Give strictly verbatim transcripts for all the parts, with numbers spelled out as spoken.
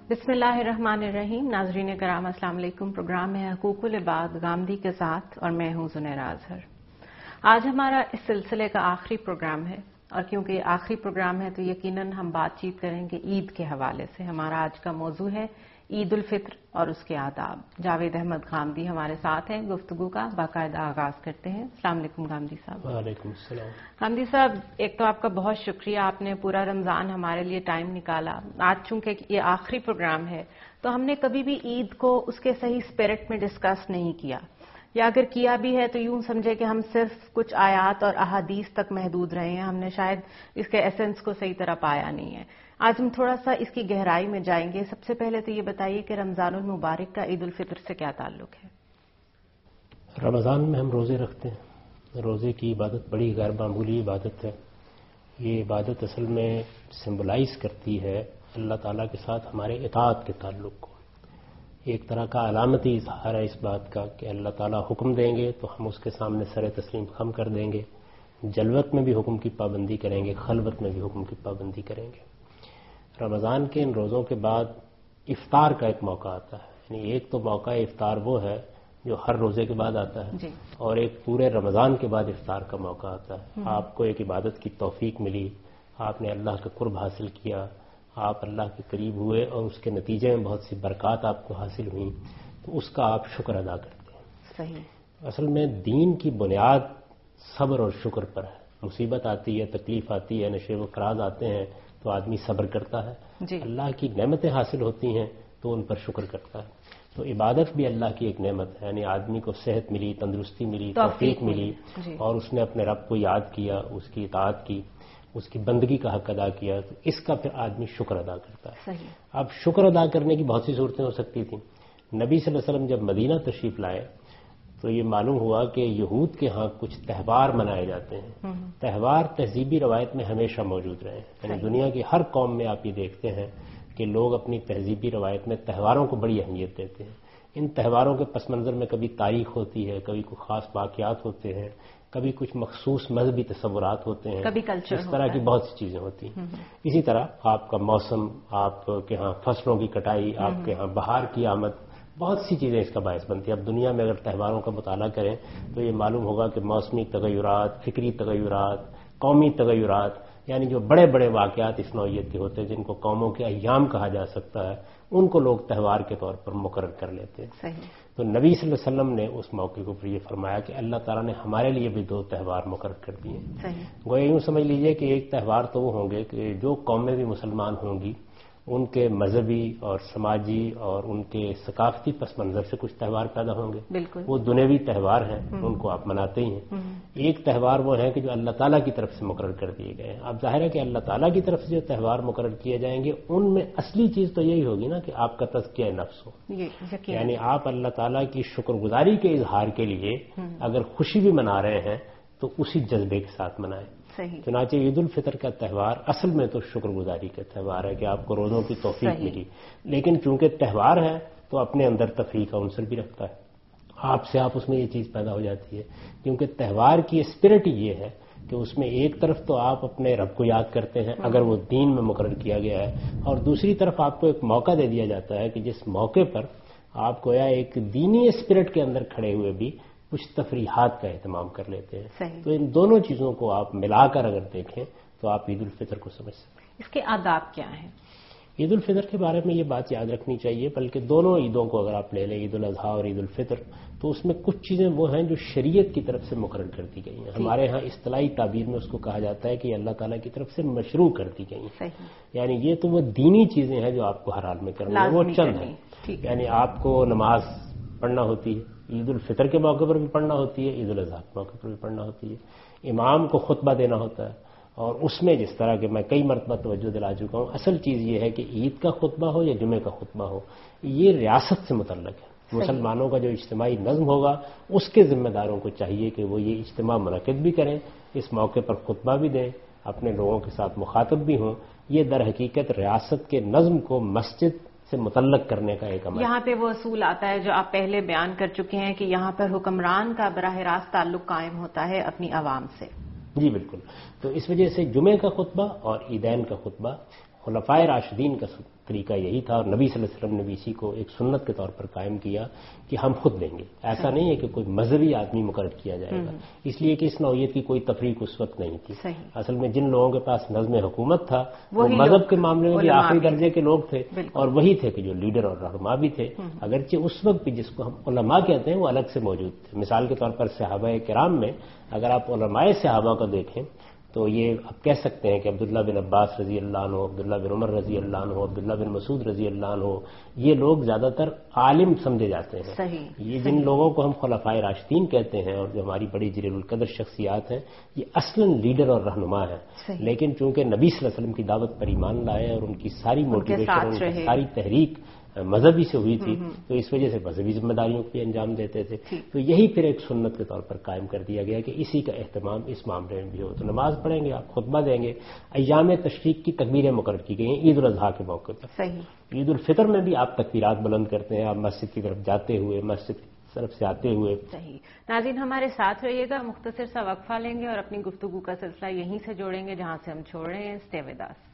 بسم اللہ الرحمن الرحیم. ناظرین کرام السلام علیکم. پروگرام ہے حقوق العباد گامدی کے ساتھ اور میں ہوں زنیرہ اظہر. آج ہمارا اس سلسلے کا آخری پروگرام ہے اور کیونکہ یہ آخری پروگرام ہے تو یقیناً ہم بات چیت کریں گے عید کے حوالے سے. ہمارا آج کا موضوع ہے عید الفطر اور اس کے آداب. جاوید احمد غامدی ہمارے ساتھ ہیں. گفتگو کا باقاعدہ آغاز کرتے ہیں. السلام علیکم غامدی صاحب. وعلیکم السلام. غامدی صاحب، ایک تو آپ کا بہت شکریہ، آپ نے پورا رمضان ہمارے لیے ٹائم نکالا. آج چونکہ یہ آخری پروگرام ہے تو ہم نے کبھی بھی عید کو اس کے صحیح اسپرٹ میں ڈسکس نہیں کیا، یا اگر کیا بھی ہے تو یوں سمجھے کہ ہم صرف کچھ آیات اور احادیث تک محدود رہے ہیں. ہم نے شاید اس کے ایسنس کو صحیح طرح پایا نہیں ہے. آج ہم تھوڑا سا اس کی گہرائی میں جائیں گے. سب سے پہلے تو یہ بتائیے کہ رمضان المبارک کا عید الفطر سے کیا تعلق ہے؟ رمضان میں ہم روزے رکھتے ہیں. روزے کی عبادت بڑی غیر معمولی عبادت ہے. یہ عبادت اصل میں سمبلائز کرتی ہے اللہ تعالیٰ کے ساتھ ہمارے اطاعت کے تعلق کو. ایک طرح کا علامتی اظہار ہے اس بات کا کہ اللہ تعالیٰ حکم دیں گے تو ہم اس کے سامنے سر تسلیم خم کر دیں گے. جلوت میں بھی حکم کی پابندی کریں گے، خلوت میں بھی حکم کی پابندی کریں گے. رمضان کے ان روزوں کے بعد افطار کا ایک موقع آتا ہے. یعنی ایک تو موقع افطار وہ ہے جو ہر روزے کے بعد آتا ہے، جی. اور ایک پورے رمضان کے بعد افطار کا موقع آتا ہے. آپ کو ایک عبادت کی توفیق ملی، آپ نے اللہ کا قرب حاصل کیا، آپ اللہ کے قریب ہوئے اور اس کے نتیجے میں بہت سی برکات آپ کو حاصل ہوئیں، تو اس کا آپ شکر ادا کرتے ہیں. صحیح. اصل میں دین کی بنیاد صبر اور شکر پر ہے. مصیبت آتی ہے، تکلیف آتی ہے، نشیب و فراز آتے ہیں تو آدمی صبر کرتا ہے، جی. اللہ کی نعمتیں حاصل ہوتی ہیں تو ان پر شکر کرتا ہے. تو عبادت بھی اللہ کی ایک نعمت ہے. یعنی آدمی کو صحت ملی، تندرستی ملی، توفیق ملی، جی. اور اس نے اپنے رب کو یاد کیا، اس کی اطاعت کی، اس کی بندگی کا حق ادا کیا، تو اس کا پھر آدمی شکر ادا کرتا ہے. صحیح. اب شکر ادا کرنے کی بہت سی صورتیں ہو سکتی تھیں. نبی صلی اللہ علیہ وسلم جب مدینہ تشریف لائے تو یہ معلوم ہوا کہ یہود کے ہاں کچھ تہوار منائے جاتے ہیں. تہوار تہذیبی روایت میں ہمیشہ موجود رہے ہیں. یعنی دنیا کی ہر قوم میں آپ یہ دیکھتے ہیں کہ لوگ اپنی تہذیبی روایت میں تہواروں کو بڑی اہمیت دیتے ہیں. ان تہواروں کے پس منظر میں کبھی تاریخ ہوتی ہے، کبھی کوئی خاص واقعات ہوتے ہیں، کبھی کچھ مخصوص مذہبی تصورات ہوتے ہیں، کبھی کلچر، اس طرح کی بہت سی چیزیں ہوتی ہیں. اسی طرح آپ کا موسم، آپ کے ہاں فصلوں کی کٹائی، آپ کے ہاں بہار کی آمد، بہت سی چیزیں اس کا باعث بنتی ہیں. اب دنیا میں اگر تہواروں کا مطالعہ کریں تو یہ معلوم ہوگا کہ موسمی تغیرات، فکری تغیرات، قومی تغیرات، یعنی جو بڑے بڑے واقعات اس نوعیت کے ہوتے ہیں جن کو قوموں کے ایام کہا جا سکتا ہے، ان کو لوگ تہوار کے طور پر مقرر کر لیتے ہیں. صحیح. تو نبی صلی اللہ علیہ وسلم نے اس موقع کو پر یہ فرمایا کہ اللہ تعالیٰ نے ہمارے لیے بھی دو تہوار مقرر کر دیے. گویا یوں سمجھ لیجئے کہ ایک تہوار تو وہ ہوں گے کہ جو قومیں بھی مسلمان ہوں گی ان کے مذہبی اور سماجی اور ان کے ثقافتی پس منظر سے کچھ تہوار پیدا ہوں گے. بالکل. وہ دنیوی تہوار ہیں، ان کو آپ مناتے ہی ہیں. ایک تہوار وہ ہیں کہ جو اللہ تعالیٰ کی طرف سے مقرر کر دیے گئے ہیں. اب ظاہر ہے کہ اللہ تعالیٰ کی طرف سے جو تہوار مقرر کیے جائیں گے ان میں اصلی چیز تو یہی ہوگی نا کہ آپ کا تزکیہ نفس ہو. یعنی آپ اللہ تعالیٰ کی شکر گزاری کے اظہار کے لیے اگر خوشی بھی منا رہے ہیں تو اسی جذبے کے ساتھ منائیں. صحیح. چنانچہ عید الفطر کا تہوار اصل میں تو شکر گزاری کا تہوار ہے کہ آپ کو روزوں کی توفیق ملی، لیکن چونکہ تہوار ہے تو اپنے اندر تفریح کا عنصر بھی رکھتا ہے. آپ سے آپ اس میں یہ چیز پیدا ہو جاتی ہے کیونکہ تہوار کی اسپرٹ یہ ہے کہ اس میں ایک طرف تو آپ اپنے رب کو یاد کرتے ہیں اگر وہ دین میں مقرر کیا گیا ہے، اور دوسری طرف آپ کو ایک موقع دے دیا جاتا ہے کہ جس موقع پر آپ گویا ایک دینی اسپرٹ کے اندر کھڑے ہوئے بھی کچھ تفریحات کا اہتمام کر لیتے ہیں. صحیح. تو ان دونوں چیزوں کو آپ ملا کر اگر دیکھیں تو آپ عید الفطر کو سمجھ سکتے ہیں. اس کے آداب کیا ہیں؟ عید الفطر کے بارے میں یہ بات یاد رکھنی چاہیے، بلکہ دونوں عیدوں کو اگر آپ لے لیں، عید الاضحیٰ اور عید الفطر، تو اس میں کچھ چیزیں وہ ہیں جو شریعت کی طرف سے مقرر کر دی گئی ہیں. ہمارے ہاں اصطلاحی تعبیر میں اس کو کہا جاتا ہے کہ یہ اللہ تعالیٰ کی طرف سے مشروع کر دی گئی ہیں. یعنی یہ تو وہ دینی چیزیں ہیں جو آپ کو ہر حال میں کرنا ہے، وہ چند ہیں. یعنی آپ کو نماز پڑھنا ہوتی ہے، عید الفطر کے موقع پر بھی پڑھنا ہوتی ہے، عید الاضحیٰ کے موقع پر بھی پڑھنا ہوتی ہے. امام کو خطبہ دینا ہوتا ہے، اور اس میں جس طرح کہ میں کئی مرتبہ توجہ دلا چکا ہوں، اصل چیز یہ ہے کہ عید کا خطبہ ہو یا جمعے کا خطبہ ہو، یہ ریاست سے متعلق ہے. مسلمانوں کا جو اجتماعی نظم ہوگا اس کے ذمہ داروں کو چاہیے کہ وہ یہ اجتماع منعقد بھی کریں، اس موقع پر خطبہ بھی دیں، اپنے لوگوں کے ساتھ مخاطب بھی ہوں. یہ در حقیقت ریاست کے نظم کو مسجد سے متعلق کرنے کا ایک عمل. یہاں پہ وہ اصول آتا ہے جو آپ پہلے بیان کر چکے ہیں کہ یہاں پر حکمران کا براہ راست تعلق قائم ہوتا ہے اپنی عوام سے. جی بالکل. تو اس وجہ سے جمعے کا خطبہ اور عیدین کا خطبہ خلفائے راشدین کا طریقہ یہی تھا اور نبی صلی اللہ علیہ وسلم نے بھی اسی کو ایک سنت کے طور پر قائم کیا کہ ہم خود دیں گے. ایسا نہیں ہے کہ کوئی مذہبی آدمی مقرر کیا جائے گا, اس لیے کہ اس نوعیت کی کوئی تفریق اس وقت نہیں تھی. اصل میں جن لوگوں کے پاس نظم حکومت تھا وہ مذہب کے معاملے میں بھی آخری درجے کے لوگ تھے اور وہی تھے کہ جو لیڈر اور رہنما بھی تھے, اگرچہ اس وقت بھی جس کو ہم علماء کہتے ہیں وہ الگ سے موجود تھے. مثال کے طور پر صحابہ کرام میں اگر آپ علماء صحابہ کو دیکھیں تو یہ آپ کہہ سکتے ہیں کہ عبداللہ بن عباس رضی اللہ عنہ, عبداللہ بن عمر رضی اللہ عنہ, عبداللہ بن مسعود رضی اللہ عنہ, یہ لوگ زیادہ تر عالم سمجھے جاتے ہیں. صحیح. یہ جن لوگوں کو ہم خلفائے راشدین کہتے ہیں اور جو ہماری بڑی جلیل القدر شخصیات ہیں, یہ اصلاً لیڈر اور رہنما ہیں. لیکن چونکہ نبی صلی اللہ علیہ وسلم کی دعوت پر ایمان لائے اور ان کی ساری موٹیویشن, ان کی ساری تحریک مذہبی سے ہوئی تھی, تو اس وجہ سے مذہبی ذمہ داریوں کو بھی انجام دیتے تھے. تو یہی پھر ایک سنت کے طور پر قائم کر دیا گیا کہ اسی کا اہتمام اس معاملے میں بھی ہو. تو نماز پڑھیں گے, آپ خطبہ دیں گے. ایام تشریق کی تکبیریں مقرر کی گئی ہیں عید الاضحیٰ کے موقع پر. صحیح. عید الفطر میں بھی آپ تکبیرات بلند کرتے ہیں, آپ مسجد کی طرف جاتے ہوئے, مسجد کی طرف سے آتے ہوئے. صحیح. ناظرین ہمارے ساتھ رہیے گا, مختصر سا وقفہ لیں گے اور اپنی گفتگو کا سلسلہ یہیں سے جوڑیں گے جہاں سے ہم چھوڑ رہے ہیں. Stay with us.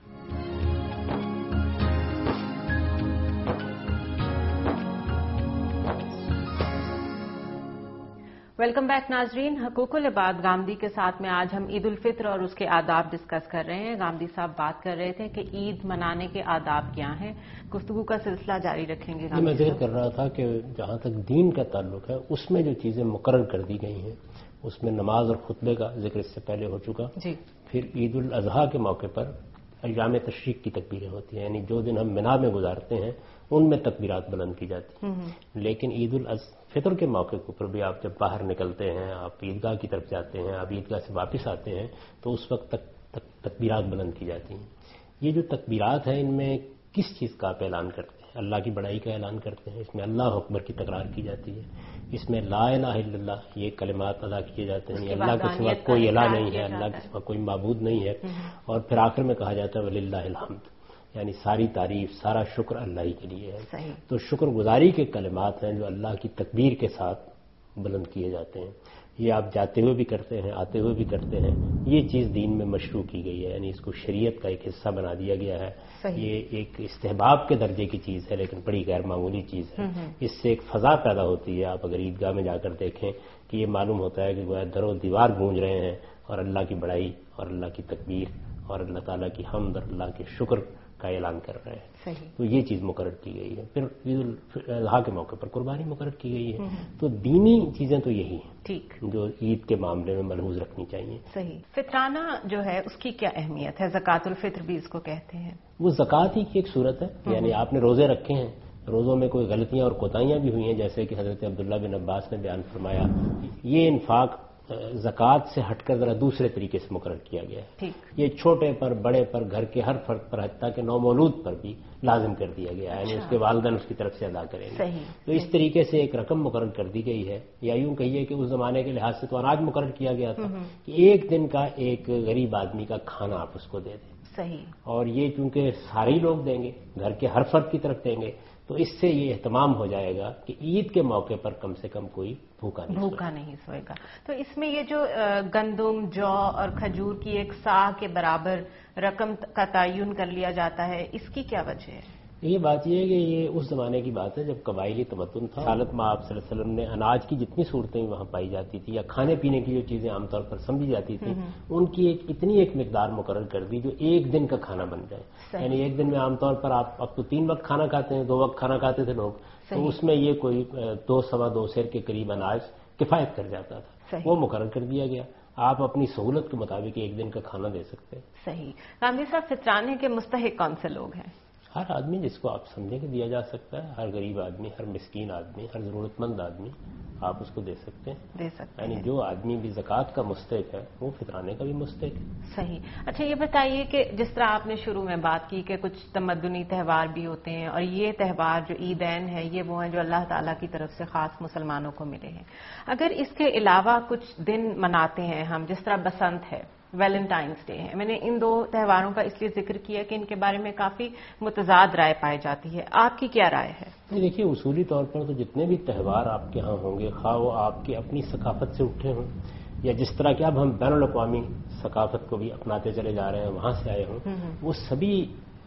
Welcome back ناظرین. حقوق العباد گامدی کے ساتھ میں آج ہم عید الفطر اور اس کے آداب ڈسکس کر رہے ہیں. گامدی صاحب بات کر رہے تھے کہ عید منانے کے آداب کیا ہیں. گفتگو کا سلسلہ جاری رکھیں گے. میں ذکر کر رہا تھا کہ جہاں تک دین کا تعلق ہے اس میں جو چیزیں مقرر کر دی گئی ہیں اس میں نماز اور خطبے کا ذکر اس سے پہلے ہو چکا. جی. پھر عید الاضحیٰ کے موقع پر ایام تشریق کی تکبیریں ہوتی ہیں, یعنی جو دن ہم منا میں گزارتے ہیں ان میں تکبیرات بلند کی جاتی ہیں. لیکن عید الفطر کے موقع کے اوپر بھی آپ جب باہر نکلتے ہیں, آپ عیدگاہ کی طرف جاتے ہیں, آپ عیدگاہ سے واپس آتے ہیں, تو اس وقت تک تک تکبیرات بلند کی جاتی ہیں. یہ جو تکبیرات ہیں ان میں کس چیز کا آپ اعلان کرتے ہیں؟ اللہ کی بڑائی کا اعلان کرتے ہیں. اس میں اللہ اکبر کی تکرار کی جاتی ہے. اس میں لا الہ الا اللہ یہ کلمات ادا کیے جاتے ہیں. اللہ کے سوا کوئی الہ نہیں ہے, اللہ کے سوا کوئی معبود نہیں ہے. اور پھر آخر میں کہا جاتا ہے وللہ الحمد, یعنی ساری تعریف, سارا شکر اللہ ہی کے لیے ہے. صحیح. تو شکر گزاری کے کلمات ہیں جو اللہ کی تکبیر کے ساتھ بلند کیے جاتے ہیں. یہ آپ جاتے ہوئے بھی کرتے ہیں, آتے ہوئے بھی کرتے ہیں. یہ چیز دین میں مشروع کی گئی ہے, یعنی اس کو شریعت کا ایک حصہ بنا دیا گیا ہے. یہ ایک استحباب کے درجے کی چیز ہے لیکن بڑی غیر معمولی چیز ہے. اس سے ایک فضا پیدا ہوتی ہے. آپ اگر عیدگاہ میں جا کر دیکھیں کہ یہ معلوم ہوتا ہے کہ وہ در و دیوار گونج رہے ہیں اور اللہ کی بڑائی اور اللہ کی تکبیر اور اللہ تعالیٰ کی حمد اور اللہ کے شکر کا اعلان کر رہے ہیں. صحیح. تو یہ چیز مقرر کی گئی ہے. پھر عید الاضحیٰ کے موقع پر قربانی مقرر کی گئی ہے. تو دینی چیزیں تو یہی ہیں ٹھیک جو عید کے معاملے میں ملحوظ رکھنی چاہیے. صحیح. فطرانہ جو ہے اس کی کیا اہمیت ہے؟ زکوٰۃ الفطر بھی اس کو کہتے ہیں. وہ زکوٰۃ ہی کی ایک صورت ہے. یعنی آپ نے روزے رکھے ہیں, روزوں میں کوئی غلطیاں اور کوتاہیاں بھی ہوئی ہیں, جیسے کہ حضرت عبداللہ بن عباس نے بیان فرمایا, یہ انفاق زکوٰۃ سے ہٹ کر ذرا دوسرے طریقے سے مقرر کیا گیا ہے. یہ چھوٹے پر, بڑے پر, گھر کے ہر فرد پر, حتیٰ کہ نومولود پر بھی لازم کر دیا گیا ہے. یعنی اس کے والدین اس کی طرف سے ادا کریں گے. تو اس طریقے سے ایک رقم مقرر کر دی گئی ہے. یا یوں کہیے کہ اس زمانے کے لحاظ سے تو اناج مقرر کیا گیا تھا کہ ایک دن کا ایک غریب آدمی کا کھانا آپ اس کو دے دیں. صحیح. اور یہ چونکہ سارے لوگ دیں گے, گھر کے ہر فرد کی طرف دیں گے, تو اس سے یہ اہتمام ہو جائے گا کہ عید کے موقع پر کم سے کم کوئی بھوکا نہیں بھوکا نہیں سوئے گا. تو اس میں یہ جو گندم, جو اور کھجور کی ایک سا کے برابر رقم کا تعین کر لیا جاتا ہے, اس کی کیا وجہ ہے؟ یہ بات یہ ہے کہ یہ اس زمانے کی بات ہے جب قبائلی تمدن تھا. حالت میں آپ صلی اللہ علیہ وسلم نے اناج کی جتنی صورتیں وہاں پائی جاتی تھی یا کھانے پینے کی جو چیزیں عام طور پر سمجھی جاتی تھی, ان کی ایک اتنی ایک مقدار مقرر کر دی جو ایک دن کا کھانا بن جائے. یعنی ایک دن میں عام طور پر آپ اب تو تین وقت کھانا کھاتے ہیں, دو وقت کھانا کھاتے تھے لوگ, تو اس میں یہ کوئی دو سوا دو سیر کے قریب اناج کفایت کر جاتا تھا. وہ مقرر کر دیا گیا. آپ اپنی سہولت کے مطابق ایک دن کا کھانا دے سکتے ہیں. صحیح. گامدی صاحب, فطرانے کے مستحق کون سے لوگ ہیں؟ ہر آدمی جس کو آپ سمجھیں کہ دیا جا سکتا ہے. ہر غریب آدمی, ہر مسکین آدمی, ہر ضرورت مند آدمی آپ اس کو دے سکتے ہیں. دے سکتے ہیں. یعنی جو آدمی بھی زکوٰۃ کا مستحق ہے وہ فطرانے کا بھی مستحق ہے. صحیح. اچھا یہ بتائیے کہ جس طرح آپ نے شروع میں بات کی کہ کچھ تمدنی تہوار بھی ہوتے ہیں, اور یہ تہوار جو عیدین ہے یہ وہ ہیں جو اللہ تعالیٰ کی طرف سے خاص مسلمانوں کو ملے ہیں. اگر اس کے علاوہ کچھ دن مناتے ہیں ہم, جس طرح بسنت ہے, ویلنٹائنس ڈے ہے, میں نے ان دو تہواروں کا اس لیے ذکر کیا کہ ان کے بارے میں کافی متضاد رائے پائی جاتی ہے. آپ کی کیا رائے ہے؟ دیکھیے, اصولی طور پر تو جتنے بھی تہوار آپ کے ہاں ہوں گے, خواہ وہ آپ کی اپنی ثقافت سے اٹھے ہوں یا جس طرح کہ اب ہم بین الاقوامی ثقافت کو بھی اپناتے چلے جا رہے ہیں, وہاں سے آئے ہوں, وہ سبھی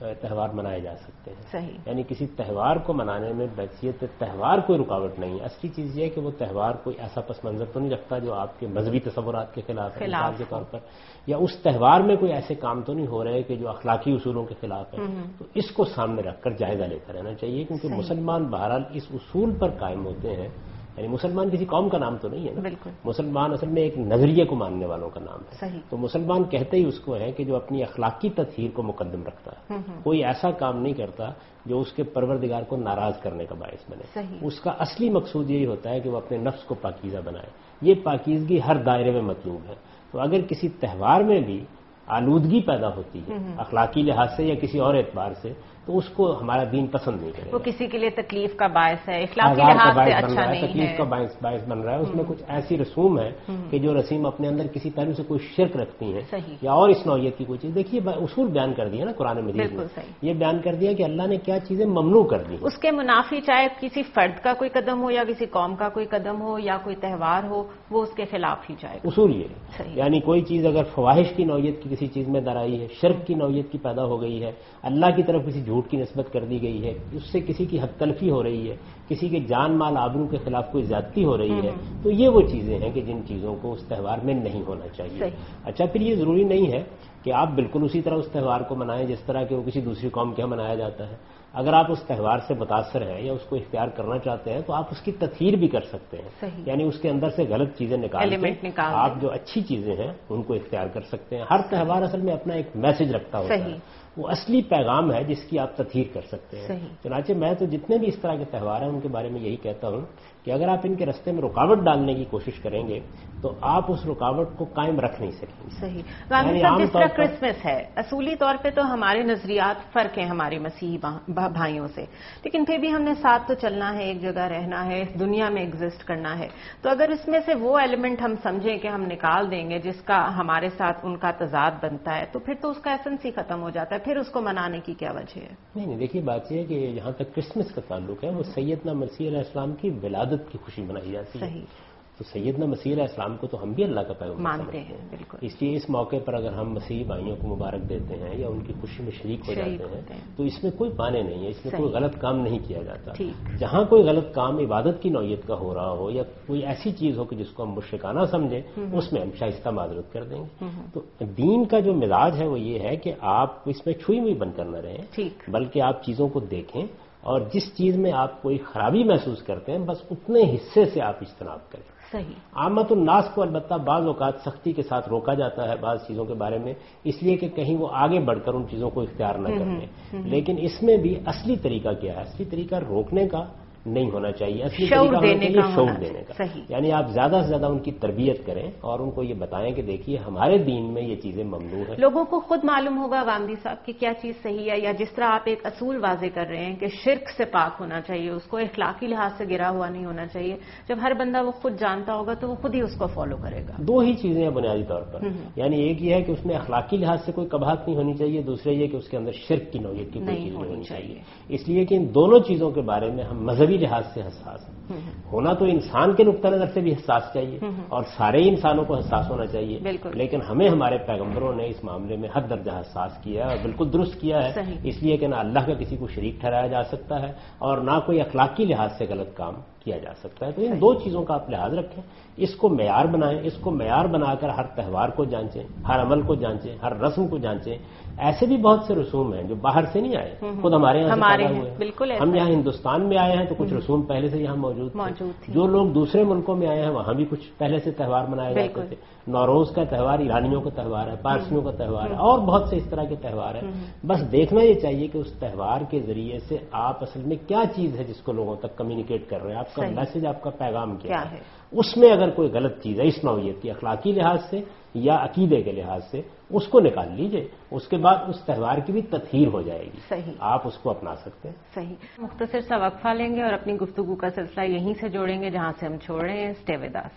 تہوار منائے جا سکتے ہیں. صحیح. یعنی کسی تہوار کو منانے میں بحیثیت تہوار کوئی رکاوٹ نہیں ہے. اصلی چیز یہ ہے کہ وہ تہوار کوئی ایسا پس منظر تو نہیں رکھتا جو آپ کے مذہبی تصورات کے خلاف ہے مثال کے طور پر, یا اس تہوار میں کوئی ایسے کام تو نہیں ہو رہے کہ جو اخلاقی اصولوں کے خلاف ہیں. تو اس کو سامنے رکھ کر جائزہ لیتا رہنا چاہیے, کیونکہ مسلمان بہرحال اس اصول پر قائم ہوتے ہیں. یعنی مسلمان کسی قوم کا نام تو نہیں ہے نا, بالکل. مسلمان اصل میں ایک نظریے کو ماننے والوں کا نام ہے. صحیح. تو مسلمان کہتے ہی اس کو ہے کہ جو اپنی اخلاقی تطہیر کو مقدم رکھتا ہے, کوئی ایسا کام نہیں کرتا جو اس کے پروردگار کو ناراض کرنے کا باعث بنے. صحیح. اس کا اصلی مقصود یہی ہوتا ہے کہ وہ اپنے نفس کو پاکیزہ بنائے. یہ پاکیزگی ہر دائرے میں مطلوب ہے. تو اگر کسی تہوار میں بھی آلودگی پیدا ہوتی ہے اخلاقی لحاظ سے یا کسی اور اعتبار سے, تو اس کو ہمارا دین پسند نہیں کرے. وہ کسی کے لیے تکلیف کا باعث ہے, اخلاقی لحاظ سے اچھا نہیں ہے, تکلیف کا باعث باعث بن رہا ہے. اس میں کچھ ایسی رسوم ہے کہ جو رسیم اپنے اندر کسی پہلو سے کوئی شرک رکھتی ہیں یا اور اس نوعیت کی کوئی چیز. دیکھیے اصول بیان کر دیا نا قرآن مجید میں, یہ بیان کر دیا کہ اللہ نے کیا چیزیں ممنوع کر دی. اس کے منافی چاہے کسی فرد کا کوئی قدم ہو یا کسی قوم کا کوئی قدم ہو یا کوئی تہوار ہو, وہ اس کے خلاف ہی جائے. اصول یہ یعنی کوئی چیز اگر فواہش کی نوعیت کی کسی چیز میں در آئی ہے, شرک کی نوعیت کی پیدا ہو گئی ہے, اللہ کی طرف کسی جھوٹ کی نسبت کر دی گئی ہے, اس سے کسی کی حق تلفی ہو رہی ہے, کسی کے جان مال آبرو کے خلاف کوئی زیادتی ہو رہی ہے, تو یہ وہ چیزیں ہیں کہ جن چیزوں کو اس تہوار میں نہیں ہونا چاہیے. اچھا, پھر یہ ضروری نہیں ہے کہ آپ بالکل اسی طرح اس تہوار کو منائیں جس طرح کہ وہ کسی دوسری قوم کے یہاں منایا جاتا ہے. اگر آپ اس تہوار سے متاثر ہیں یا اس کو اختیار کرنا چاہتے ہیں تو آپ اس کی تطہیر بھی کر سکتے ہیں. یعنی اس کے اندر سے غلط چیزیں نکال کے آپ جو اچھی چیزیں ہیں ان کو اختیار کر سکتے ہیں. ہر تہوار اصل میں اپنا ایک میسج رکھتا ہوتا ہے, وہ اصلی پیغام ہے جس کی آپ تطہیر کر سکتے ہیں. چنانچہ میں تو جتنے بھی اس طرح کے تہوار ہیں ان کے بارے میں یہی کہتا ہوں کہ اگر آپ ان کے رستے میں رکاوٹ ڈالنے کی کوشش کریں گے تو آپ اس رکاوٹ کو قائم رکھ نہیں سکیں گے. صحیح. غازی صاحب, جس طرح کرسمس ہے, اصولی طور پہ تو ہمارے نظریات فرق ہیں ہمارے مسیحی بھائیوں سے, لیکن پھر بھی ہم نے ساتھ تو چلنا ہے, ایک جگہ رہنا ہے, اس دنیا میں ایگزسٹ کرنا ہے. تو اگر اس میں سے وہ ایلیمنٹ ہم سمجھیں کہ ہم نکال دیں گے جس کا ہمارے ساتھ ان کا تضاد بنتا ہے, تو پھر تو اس کا ایسنس ہی ختم ہو جاتا ہے. پھر اس کو منانے کی کیا وجہ ہے؟ نہیں نہیں دیکھیے, بات یہ ہے کہ جہاں تک کرسمس کا تعلق ہے وہ سیدنا مسیح علیہ السلام کی ولادت کی خوشی منائی جاتی ہے. صحیح. تو سیدنا مسیح علیہ السلام کو تو ہم بھی اللہ کا پیغمبر مانتے ہیں. بالکل. اس لیے اس موقع پر اگر ہم مسیحی بھائیوں کو مبارک دیتے ہیں یا ان کی خوشی میں شریک ہو جاتے ہیں تو اس میں کوئی پانے نہیں ہے, اس میں کوئی غلط کام نہیں کیا جاتا. جہاں کوئی غلط کام عبادت کی نوعیت کا ہو رہا ہو یا کوئی ایسی چیز ہو کہ جس کو ہم مشرکانہ سمجھیں, اس میں ہم شائستہ معذرت کر دیں گے. تو دین کا جو مزاج ہے وہ یہ ہے کہ آپ اس میں چھوئی ہوئی بن کر نہ رہیں, بلکہ آپ چیزوں کو دیکھیں اور جس چیز میں آپ کوئی خرابی محسوس کرتے ہیں بس اتنے حصے سے آپ اجتناب کریں. صحیح. عامت الناس کو البتہ بعض اوقات سختی کے ساتھ روکا جاتا ہے بعض چیزوں کے بارے میں, اس لیے کہ کہیں وہ آگے بڑھ کر ان چیزوں کو اختیار نہ کر لیں. لیکن اس میں بھی اصلی طریقہ کیا ہے؟ اصلی طریقہ روکنے کا نہیں ہونا چاہیے, اصلی طریقہ ہونا چاہیے شعور دینے کا. یعنی آپ زیادہ سے زیادہ ان کی تربیت کریں اور ان کو یہ بتائیں کہ دیکھیے ہمارے دین میں یہ چیزیں ممنوع ہیں. لوگوں کو خود معلوم ہوگا گاندھی صاحب کہ کیا چیز صحیح ہے, یا جس طرح آپ ایک اصول واضح کر رہے ہیں کہ شرک سے پاک ہونا چاہیے, اس کو اخلاقی لحاظ سے گرا ہوا نہیں ہونا چاہیے. جب ہر بندہ وہ خود جانتا ہوگا تو وہ خود ہی اس کو فالو کرے گا. دو ہی چیزیں ہیں بنیادی طور پر, یعنی ایک یہ ہے کہ اس میں اخلاقی لحاظ سے کوئی قباحت نہیں ہونی چاہیے, دوسرے یہ کہ اس کے اندر شرک کی نوعیت کی کوئی چیز نہیں ہونی چاہیے. اس لیے کہ ان دونوں چیزوں کے بارے میں ہم مذہبی لحاظ سے حساس ہونا تو انسان کے نقطہ نظر سے بھی حساس چاہیے اور سارے انسانوں کو حساس ہونا چاہیے. لیکن ہمیں ہمارے پیغمبروں نے اس معاملے میں حد درجہ حساس کیا ہے اور بالکل درست کیا ہے, اس لیے کہ نہ اللہ کا کسی کو شریک ٹھہرایا جا سکتا ہے اور نہ کوئی اخلاقی لحاظ سے غلط کام کیا جا سکتا ہے. تو ان دو چیزوں کا آپ لحاظ رکھیں, اس کو معیار بنائیں, اس کو معیار بنا کر ہر تہوار کو جانچیں, ہر عمل کو جانچیں, ہر رسم کو جانچیں. ایسے بھی بہت سے رسوم ہیں جو باہر سے نہیں آئے, خود ہمارے یہاں سے پیدا ہوئے ہیں. ہم یہاں ہندوستان میں آئے ہیں تو کچھ رسوم پہلے سے یہاں موجود تھے. جو لوگ دوسرے ملکوں میں آئے ہیں وہاں بھی کچھ پہلے سے تہوار منائے جاتے تھے. نوروز کا تہوار ایرانیوں کا تہوار ہے, پارسیوں کا تہوار ہے, اور بہت سے اس طرح کے تہوار ہیں. بس دیکھنا یہ چاہیے کہ اس تہوار کے ذریعے سے آپ اصل میں کیا چیز ہے جس کو لوگوں تک کمیونیکیٹ کر رہے ہیں, آپ کا میسج, آپ کا پیغام کیا ہے. اس میں اگر کوئی غلط چیز ہے اس نوعیت کی اخلاقی لحاظ سے یا عقیدے کے لحاظ سے, اس کو نکال لیجئے. اس کے بعد اس تہوار کی بھی تطہیر ہو جائے گی. صحیح. آپ اس کو اپنا سکتے ہیں. صحیح. مختصر سا وقفہ لیں گے اور اپنی گفتگو کا سلسلہ یہیں سے جوڑیں گے جہاں سے ہم چھوڑ رہے ہیں. Stay with us.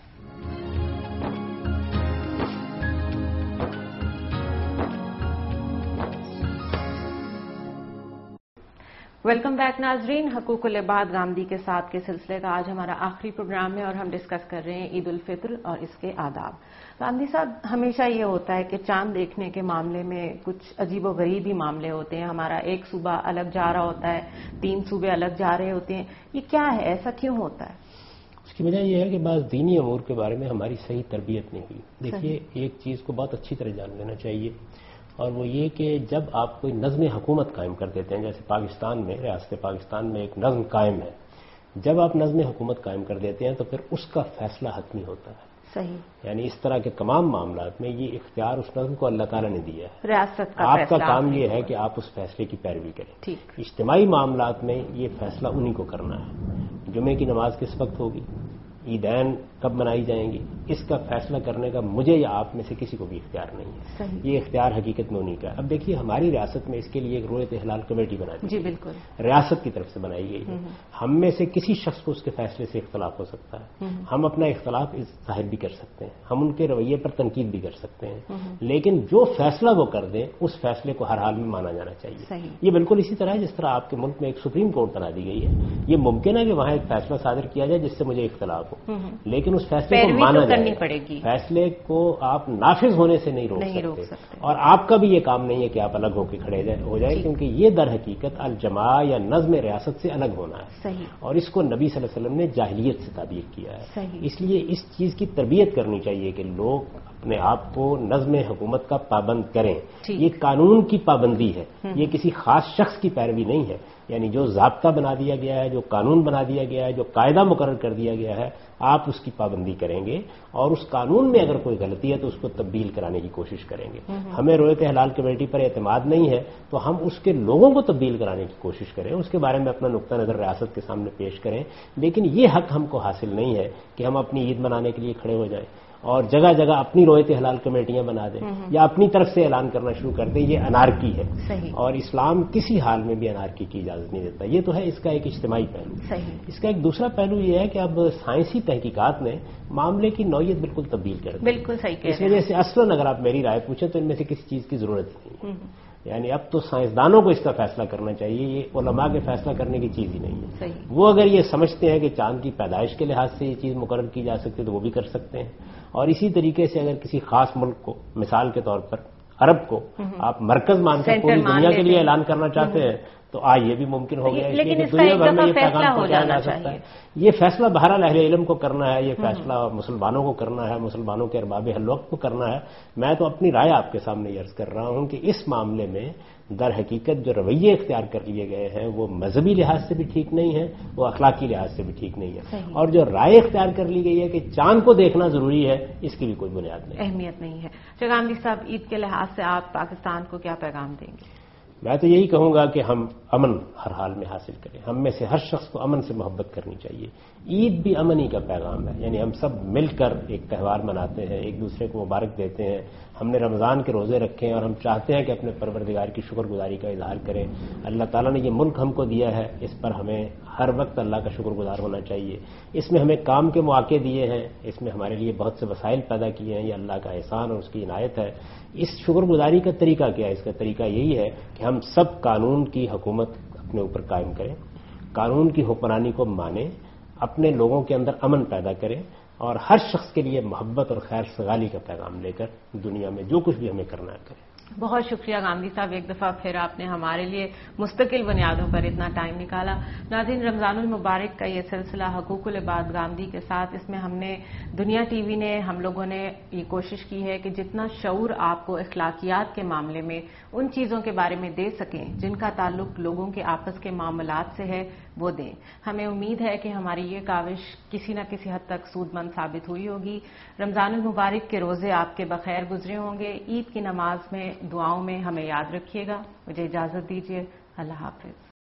Welcome back ناظرین، حقوق العباد گامدی کے ساتھ کے سلسلے کا آج ہمارا آخری پروگرام ہے اور ہم ڈسکس کر رہے ہیں عید الفطر اور اس کے آداب. گامدی صاحب، ہمیشہ یہ ہوتا ہے کہ چاند دیکھنے کے معاملے میں کچھ عجیب و غریب ہی معاملے ہوتے ہیں. ہمارا ایک صوبہ الگ جا رہا ہوتا ہے، تین صوبے الگ جا رہے ہوتے ہیں. یہ کیا ہے؟ ایسا کیوں ہوتا ہے؟ اس کی وجہ یہ ہے کہ بعض دینی امور کے بارے میں ہماری صحیح تربیت نہیں ہوئی. دیکھیے، ایک چیز کو بہت اچھی طرح جان لینا چاہیے، اور وہ یہ کہ جب آپ کوئی نظم حکومت قائم کر دیتے ہیں، جیسے پاکستان میں، ریاست پاکستان میں ایک نظم قائم ہے، جب آپ نظم حکومت قائم کر دیتے ہیں تو پھر اس کا فیصلہ حتمی ہوتا ہے. صحیح. یعنی اس طرح کے تمام معاملات میں یہ اختیار اس نظم کو اللہ تعالیٰ نے دیا ہے. ریاست کا آپ کا کام یہ ہے کہ آپ اس فیصلے کی پیروی کریں. ٹھیک. اجتماعی معاملات میں یہ فیصلہ انہی کو کرنا ہے. جمعے کی نماز کس وقت ہوگی، عیدین کب منائی جائیں گی، اس کا فیصلہ کرنے کا مجھے یا آپ میں سے کسی کو بھی اختیار نہیں ہے. صحیح. یہ اختیار حقیقت میں انہی کا ہے. اب دیکھیے، ہماری ریاست میں اس کے لیے ایک رویت ہلال کمیٹی بنا دی. جی بالکل. ریاست کی طرف سے بنائی گئی ہے. ہم میں سے کسی شخص کو اس کے فیصلے سے اختلاف ہو سکتا ہے. ہم اپنا اختلاف ظاہر بھی کر سکتے ہیں، ہم ان کے رویے پر تنقید بھی کر سکتے ہیں، لیکن جو فیصلہ وہ کر دیں اس فیصلے کو ہر حال میں مانا جانا چاہیے. صحیح. یہ بالکل اسی طرح ہے جس طرح آپ کے ملک میں ایک سپریم کورٹ بنا دی گئی ہے. یہ ممکن ہے کہ وہاں ایک فیصلہ صادر کیا جائے جس سے مجھے اختلاف ہو، لیکن اس فیصلے کو مانا جائے. پڑے گی. فیصلے کو آپ نافذ ہونے سے نہیں روک نہیں سکتے. سکتے اور آپ کا بھی یہ کام نہیں ہے کہ آپ الگ ہو کے کھڑے ہو جائیں، کیونکہ یہ در حقیقت الجماع یا نظم ریاست سے الگ ہونا ہے. صحیح. اور اس کو نبی صلی اللہ علیہ وسلم نے جاہلیت سے تعبیر کیا ہے. صحیح. اس لیے اس چیز کی تربیت کرنی چاہیے کہ لوگ اپنے آپ کو نظم حکومت کا پابند کریں. یہ قانون کی پابندی ہے، یہ کسی خاص شخص کی پیروی نہیں ہے. یعنی جو ضابطہ بنا دیا گیا ہے، جو قانون بنا دیا گیا ہے، جو قاعدہ مقرر کر دیا گیا ہے، آپ اس کی پابندی کریں گے، اور اس قانون میں اگر کوئی غلطی ہے تو اس کو تبدیل کرانے کی کوشش کریں گے. ہمیں رویت ہلال کمیٹی پر اعتماد نہیں ہے تو ہم اس کے لوگوں کو تبدیل کرانے کی کوشش کریں، اس کے بارے میں اپنا نقطہ نظر ریاست کے سامنے پیش کریں. لیکن یہ حق ہم کو حاصل نہیں ہے کہ ہم اپنی عید منانے کے لیے کھڑے ہو جائیں اور جگہ جگہ اپنی رویت ہلال کمیٹیاں بنا دیں یا اپنی طرف سے اعلان کرنا شروع کر دیں. یہ انارکی ہے. صحیح. اور اسلام کسی حال میں بھی انارکی کی اجازت نہیں دیتا. یہ تو ہے اس کا ایک اجتماعی پہلو. صحیح. اس کا ایک دوسرا پہلو یہ ہے کہ اب سائنسی تحقیقات نے معاملے کی نوعیت بالکل تبدیل کر دی. بالکل صحیح. اس وجہ سے اصلاً اگر آپ میری رائے پوچھیں تو ان میں سے کسی چیز کی ضرورت ہی نہیں ہے. یعنی اب تو سائنسدانوں کو اس کا فیصلہ کرنا چاہیے، یہ علماء کے فیصلہ کرنے کی چیز ہی نہیں ہے. صحیح. وہ اگر یہ سمجھتے ہیں کہ چاند کی پیدائش کے لحاظ سے یہ چیز مقرر کی جا سکتی ہے تو وہ بھی کر سکتے ہیں. اور اسی طریقے سے اگر کسی خاص ملک کو، مثال کے طور پر عرب کو، آپ مرکز مان کر پوری دنیا کے لیے اعلان کرنا چاہتے ہیں تو آج یہ بھی ممکن ہو گیا. لیکن دنیا بھر میں یہ پیغام پہنچایا جا سکتا ہے. یہ فیصلہ بہرحال اہل علم کو کرنا ہے، یہ فیصلہ مسلمانوں کو کرنا ہے، مسلمانوں کے ارباب حل وقت کو کرنا ہے. میں تو اپنی رائے آپ کے سامنے یہ عرض کر رہا ہوں کہ اس معاملے میں در حقیقت جو رویے اختیار کر لیے گئے ہیں وہ مذہبی لحاظ سے بھی ٹھیک نہیں ہے، وہ اخلاقی لحاظ سے بھی ٹھیک نہیں ہے. اور جو رائے اختیار کر لی گئی ہے کہ چاند کو دیکھنا ضروری ہے، اس کی بھی کوئی بنیاد نہیں، اہمیت نہیں ہے. گامدی صاحب، عید کے لحاظ سے آپ پاکستان کو کیا پیغام دیں گے؟ میں تو یہی کہوں گا کہ ہم امن ہر حال میں حاصل کریں. ہم میں سے ہر شخص کو امن سے محبت کرنی چاہیے. عید بھی امن ہی کا پیغام ہے. یعنی ہم سب مل کر ایک تہوار مناتے ہیں، ایک دوسرے کو مبارک دیتے ہیں. ہم نے رمضان کے روزے رکھے ہیں اور ہم چاہتے ہیں کہ اپنے پروردگار کی شکر گزاری کا اظہار کریں. اللہ تعالیٰ نے یہ ملک ہم کو دیا ہے، اس پر ہمیں ہر وقت اللہ کا شکر گزار ہونا چاہیے. اس میں ہمیں کام کے مواقع دیے ہیں، اس میں ہمارے لیے بہت سے وسائل پیدا کیے ہیں. یہ اللہ کا احسان اور اس کی عنایت ہے. اس شکر گزاری کا طریقہ کیا ہے؟ اس کا طریقہ یہی ہے کہ ہم سب قانون کی حکومت اپنے اوپر قائم کریں، قانون کی حکمرانی کو مانیں، اپنے لوگوں کے اندر امن پیدا کریں اور ہر شخص کے لیے محبت اور خیر سگالی کا پیغام لے کر دنیا میں جو کچھ بھی ہمیں کرنا ہے کریں. بہت شکریہ گامدی صاحب، ایک دفعہ پھر آپ نے ہمارے لیے مستقل بنیادوں پر اتنا ٹائم نکالا. ناظرین، رمضان المبارک کا یہ سلسلہ حقوق العباد گامدی کے ساتھ، اس میں ہم نے دنیا ٹی وی نے ہم لوگوں نے یہ کوشش کی ہے کہ جتنا شعور آپ کو اخلاقیات کے معاملے میں ان چیزوں کے بارے میں دے سکیں جن کا تعلق لوگوں کے آپس کے معاملات سے ہے وہ دیں. ہمیں امید ہے کہ ہماری یہ کاوش کسی نہ کسی حد تک سود مند ثابت ہوئی ہوگی. رمضان المبارک کے روزے آپ کے بخیر گزرے ہوں گے. عید کی نماز میں دعاؤں میں ہمیں یاد رکھیے گا. مجھے اجازت دیجیے. اللہ حافظ.